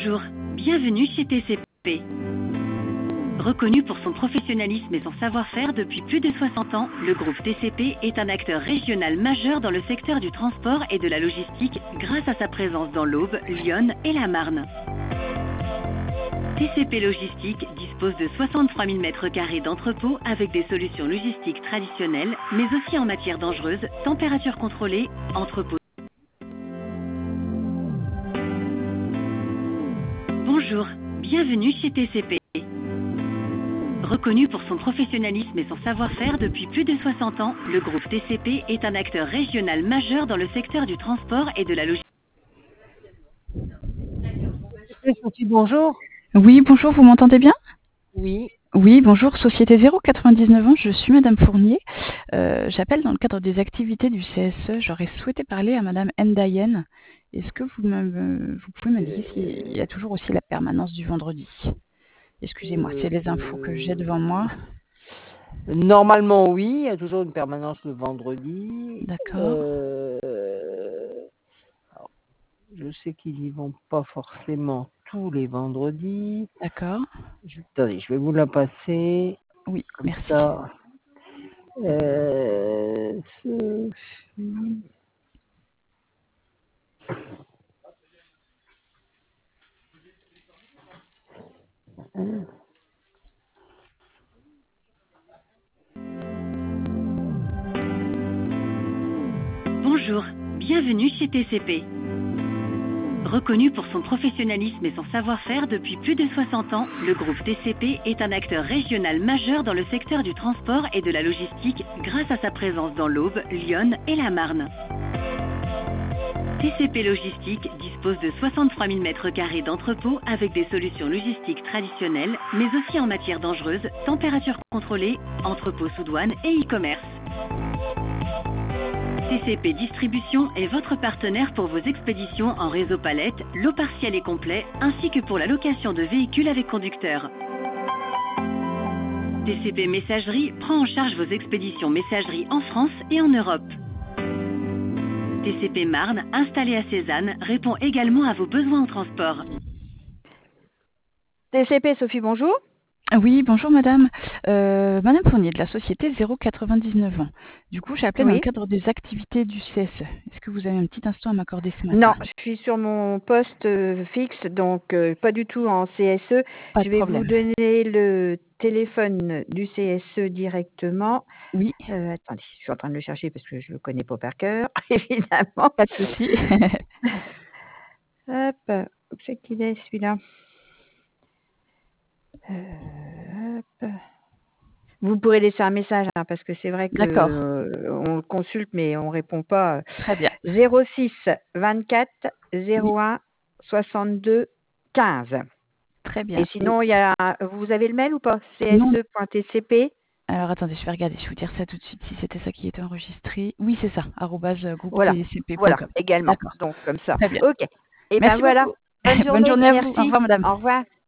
Bonjour, bienvenue chez TCP. Reconnu pour son professionnalisme et son savoir-faire depuis plus de 60 ans, le groupe TCP est un acteur régional majeur dans le secteur du transport et de la logistique grâce à sa présence dans l'Aube, l'Yonne et la Marne. TCP Logistique dispose de 63 000 m² d'entrepôts avec des solutions logistiques traditionnelles, mais aussi en matière dangereuse, température contrôlée, entrepôts. Bonjour, bienvenue chez TCP. Reconnu pour son professionnalisme et son savoir-faire depuis plus de 60 ans, le groupe TCP est un acteur régional majeur dans le secteur du transport et de la logistique. Bonjour. Oui, bonjour, vous m'entendez bien? Oui. Oui, bonjour, Société 099 ans, je suis Madame Fournier. J'appelle dans le cadre des activités du CSE. J'aurais souhaité parler à Madame Ndayen. Est-ce que vous pouvez me dire s'il y a toujours aussi la permanence du vendredi? Excusez-moi, c'est les infos que j'ai devant moi. Normalement, oui, il y a toujours une permanence le vendredi. D'accord. Je sais qu'ils n'y vont pas forcément tous les vendredis. D'accord. Attendez, je vais vous la passer. Oui, Comme merci. ça. Bonjour, bienvenue chez TCP. Reconnu pour son professionnalisme et son savoir-faire depuis plus de 60 ans, le groupe TCP est un acteur régional majeur dans le secteur du transport et de la logistique grâce à sa présence dans l'Aube, l'Yonne et la Marne. TCP Logistique dispose de 63 000 m² d'entrepôts avec des solutions logistiques traditionnelles, mais aussi en matière dangereuse, température contrôlée, entrepôts sous douane et e-commerce. TCP Distribution est votre partenaire pour vos expéditions en réseau palette, lot partiel et complet, ainsi que pour la location de véhicules avec conducteur. TCP Messagerie prend en charge vos expéditions messagerie en France et en Europe. TCP Marne, installé à Cézanne, répond également à vos besoins en transport. TCP, Sophie, bonjour. Oui, bonjour Madame. Madame Fournier de la Société 099 ans. Du coup, j'ai appelé dans le cadre des activités du CSE. Est-ce que vous avez un petit instant à m'accorder ce matin? Non, je suis sur mon poste fixe, donc pas du tout en CSE. Pas je de vais problème. vous donner le téléphone du CSE directement. Oui. Attendez, je suis en train de le chercher parce que je ne le connais pas par cœur, évidemment. Pas de souci. Hop, où c'est qu'il est celui-là? Hop. Vous pourrez laisser un message, hein, parce que c'est vrai qu'on le consulte, mais on ne répond pas. Très bien. 06 24 01 62 15. Très bien. Et sinon, vous avez le mail ou pas? Non. cse.tcp. Alors attendez, je vais regarder, je vais vous dire ça tout de suite si c'était ça qui était enregistré. Oui, c'est ça, @groupe-tcp.com. Voilà, également. Donc comme ça. Très bien. Ok. Et Merci ben voilà. beaucoup. Bonne journée. Bonne journée à vous. Merci. Au revoir, madame. Au revoir.